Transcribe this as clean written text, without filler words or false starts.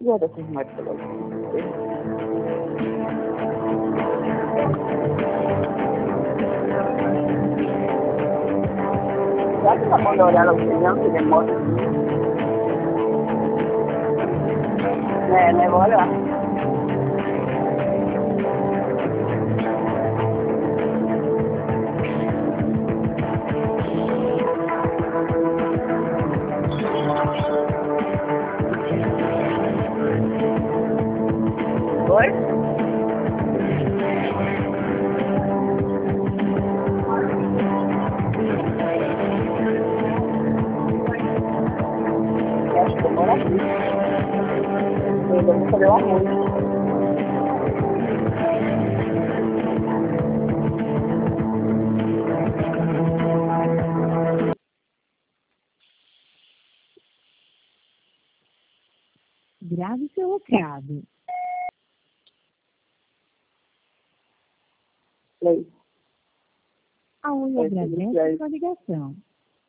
duas dessas moedas pela já que tá bom de olhar no feijão, que demora. Né, vou olhar. Oi? Eu acho que demora aqui. Eu vou fazer o arroz. Grave seu recado. Play. A Oi agradece sua ligação.